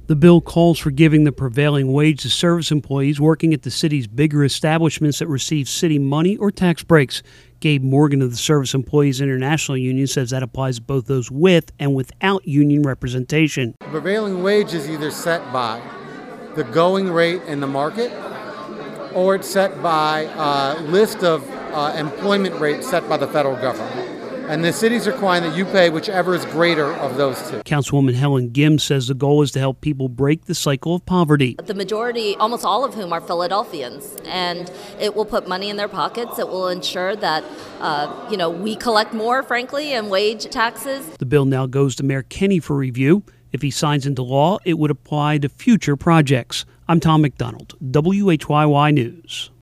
The bill calls for giving the prevailing wage to service employees working at the city's bigger establishments that receive city money or tax breaks. Gabe Morgan of the Service Employees International Union says that applies to both those with and without union representation. The prevailing wage is either set by the going rate in the market, or it's set by a list of employment rates set by the federal government. And the city's requiring that you pay whichever is greater of those two. Councilwoman Helen Gim says the goal is to help people break the cycle of poverty. The majority, almost all of whom are Philadelphians, and it will put money in their pockets. It will ensure that, we collect more, frankly, in wage taxes. The bill now goes to Mayor Kenney for review. If he signs into law, it would apply to future projects. I'm Tom McDonald, WHYY News.